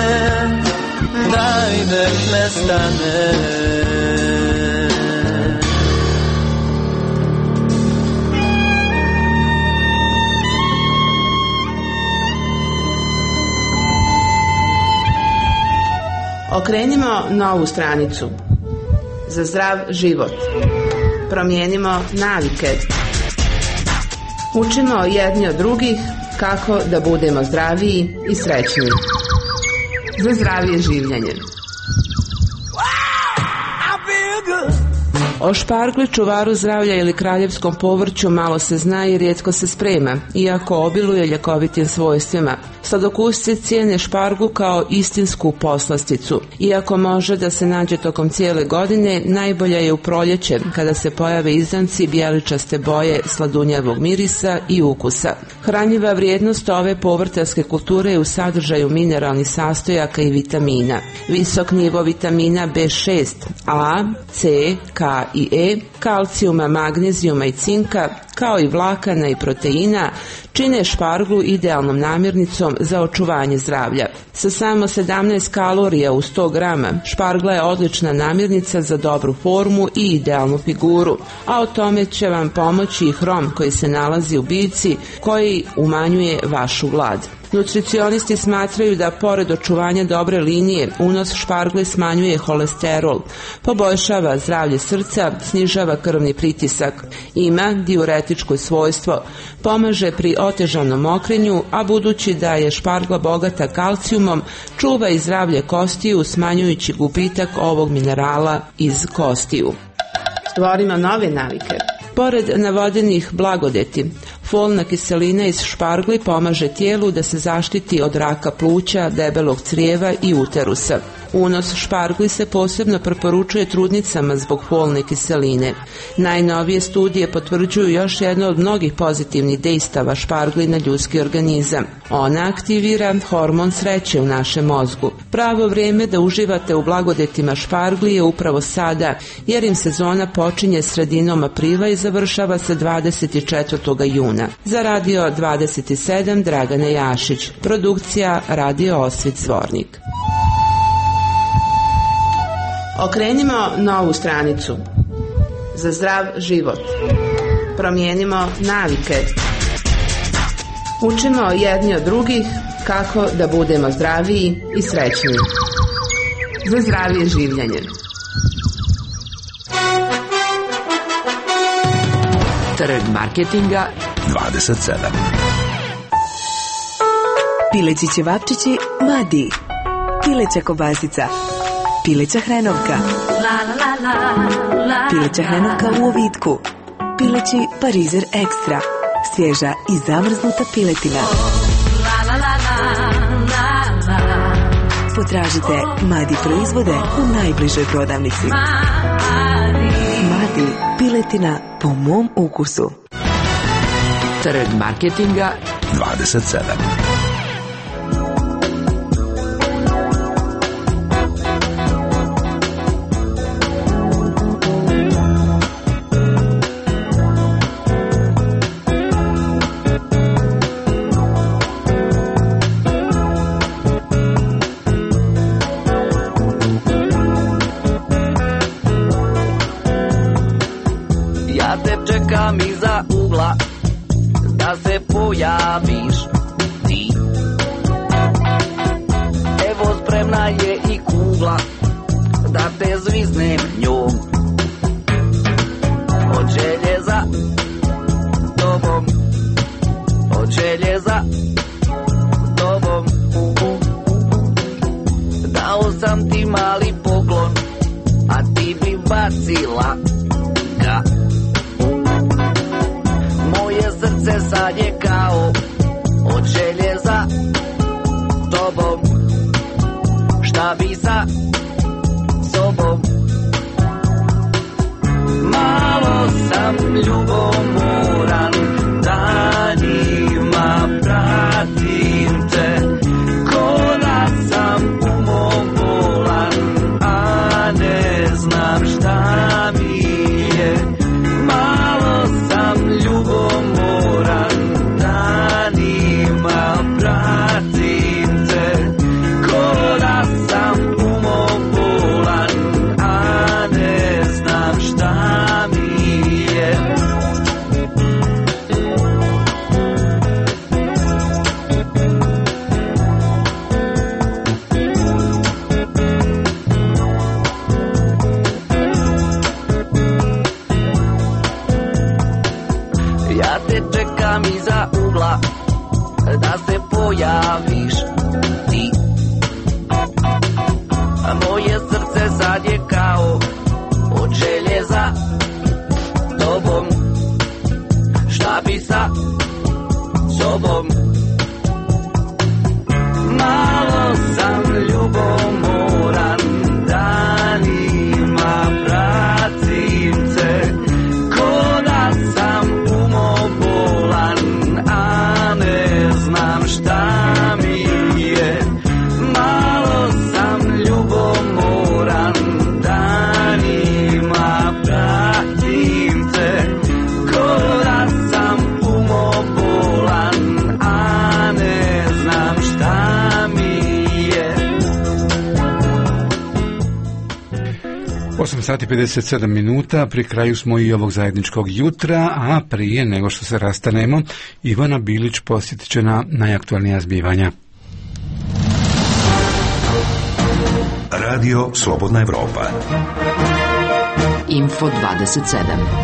daj nek nestane. Okrenimo novu stranicu. Za zdrav život. Promijenimo navike. Učimo jedni od drugih kako da budemo zdraviji i srećniji. Za zdravije življenje. O špargli, čuvaru zdravlja ili kraljevskom povrću malo se zna i rijetko se sprema, iako obiluje ljekovitim svojstvima. Sladokusci cijene špargu kao istinsku poslasticu. Iako može da se nađe tokom cijele godine, najbolja je u proljeće, kada se pojave izdanci bijeličaste boje, sladunjavog mirisa i ukusa. Hranjiva vrijednost ove povrtarske kulture je u sadržaju mineralnih sastojaka i vitamina. Visok nivo vitamina B6, A, C, K i E, kalcijuma, magnezijuma i cinka, kao i vlakana i proteina, čine šparglu idealnom namirnicom za očuvanje zdravlja. Sa samo 17 kalorija u 100 grama, špargla je odlična namirnica za dobru formu i idealnu figuru, a o tome će vam pomoći i hrom koji se nalazi u biljci, koji umanjuje vašu glad. Nutricionisti smatraju da pored očuvanja dobre linije, unos špargle smanjuje holesterol, poboljšava zdravlje srca, snižava krvni pritisak, ima diuretičko svojstvo, pomaže pri otežanom mokrenju, a budući da je špargla bogata kalcijumom, čuva i zdravlje kostiju, smanjujući gubitak ovog minerala iz kostiju. Stvorimo nove navike. Pored navodenih blagodeti, folna kiselina iz špargli pomaže tijelu da se zaštiti od raka pluća, debelog crijeva i uterusa. Unos špargli se posebno preporučuje trudnicama zbog folne kiseline. Najnovije studije potvrđuju još jedno od mnogih pozitivnih dejstava špargli na ljudski organizam. Ona aktivira hormon sreće u našem mozgu. Pravo vrijeme da uživate u blagodetima špargli je upravo sada, jer im sezona počinje sredinom aprila i završava se 24. juna. Za Radio 27 Dragana Jašić. Produkcija Radio Osvit Zvornik. Okrenimo novu stranicu. Za zdrav život. Promijenimo navike. Učimo jedni od drugih kako da budemo zdraviji i srećniji. Za zdravije življenje. Trg marketinga 27. Pileći ćevapčići Madi. Pileća kobasica. Pileća hrenovka. Pileća hrenovka u ovitku. Pileći parizer ekstra. Svježa i zamrznuta piletina. Potražite Madi proizvode u najbližoj prodavnici. Madi, piletina po mom ukusu. Trg marketinga 27. Čekam iza ugla da se pojaviš ti. Evo spremna je i kugla da te zviznem njom. Od želje za tobom, od želje za tobom. Dao sam ti mali poklon, a ti bi bacila ga. Moje srce sad je kao od željeza. Tobom, šta bi sa sobom? Malo sam ljubomoran, danima pratim te, ko da sam umobolan, a ne znam šta mi je. Malo sam ljubomoran, danima pratim te, ko da sam umobolan, a ne znam šta mi je. Ja te čekam iza ugla da se pojaviš ti. A moje srce sad je kao od željeza. Tobom, šta bi sa sobom? Malo sam ljubomoran, danima pratim te, ko da sam umobolan, a ne znam šta mi je. Malo sam ljubomoran, danima pratim te, ko da sam umobolan, a ne znam šta mi je. 8 sati 57 minuta, pri kraju smo i ovog zajedničkog jutra, a prije nego što se rastanemo, Ivana Bilić posjetit će na najaktualnija zbivanja. Radio Slobodna Evropa. Info 27.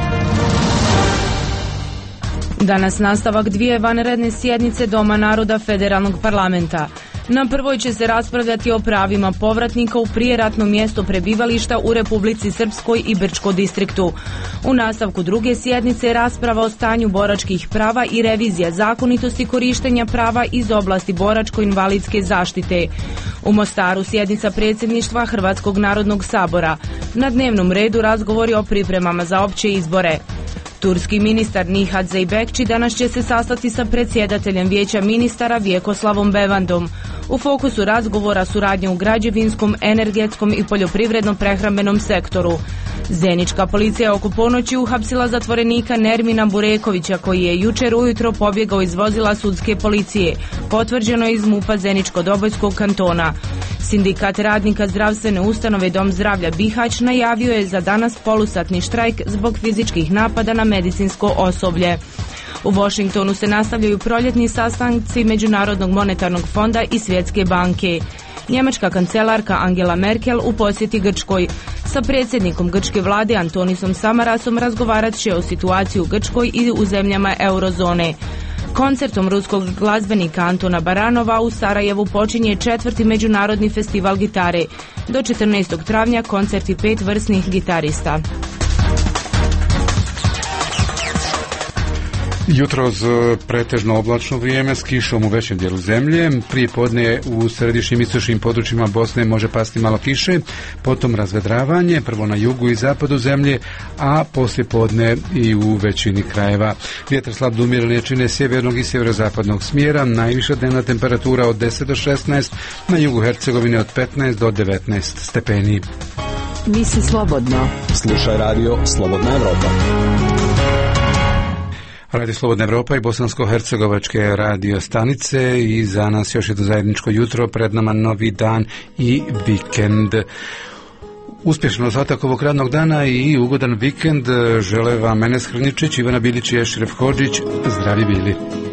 Danas nastavak dvije vanredne sjednice Doma naroda Federalnog parlamenta. Na prvoj će se raspravljati o pravima povratnika u prijeratno mjesto prebivališta u Republici Srpskoj i Brčko distriktu. U nastavku druge sjednice je rasprava o stanju boračkih prava i revizija zakonitosti korištenja prava iz oblasti boračko-invalidske zaštite. U Mostaru sjednica predsjedništva Hrvatskog narodnog sabora. Na dnevnom redu razgovori o pripremama za opće izbore. Turski ministar Nihat Zeybekci danas će se sastati sa predsjedateljem Vijeća ministara Vjekoslavom Bevandom. U fokusu razgovora suradnje u građevinskom, energetskom i poljoprivredno-prehrambenom sektoru. Zenička policija oko ponoći uhapsila zatvorenika Nermina Burekovića, koji je jučer ujutro pobjegao iz vozila sudske policije, potvrđeno je iz MUP-a Zeničko-Dobojskog kantona. Sindikat radnika zdravstvene ustanove Dom zdravlja Bihać najavio je za danas polusatni štrajk zbog fizičkih napada na medicinsko osoblje. U Washingtonu se nastavljaju proljetni sastanci Međunarodnog monetarnog fonda i Svjetske banke. Njemačka kancelarka Angela Merkel u posjeti Grčkoj. Sa predsjednikom grčke vlade Antonisom Samarasom razgovarat će o situaciji u Grčkoj i u zemljama eurozone. Koncertom ruskog glazbenika Antona Baranova u Sarajevu počinje 4. međunarodni festival gitare. Do 14. travnja koncerti 5 vrsnih gitarista. Jutros pretežno oblačno vrijeme s kišom u većem dijelu zemlje. Prije podne u središnjim istočnim područjima Bosne može pasti malo kiše, potom razvedravanje, prvo na jugu i zapadu zemlje, a poslije podne i u većini krajeva. Vjetar slab do umjerene jačine sjevernog i sjeverozapadnog smjera, najviša dnevna temperatura od 10 do 16, na jugu Hercegovine od 15 do 19 stepeni. Misli slobodno. Slušaj radio Slobodna Evropa. Radio Slobodna Evropa i bosansko-hercegovačke radio stanice i za nas još jedno zajedničko jutro, pred nama novi dan i vikend. Uspješno ostatak ovog radnog dana i ugodan vikend žele vam Enes Hrničić, Ivana Bilić i Ešref Hodžić. Zdravi bili.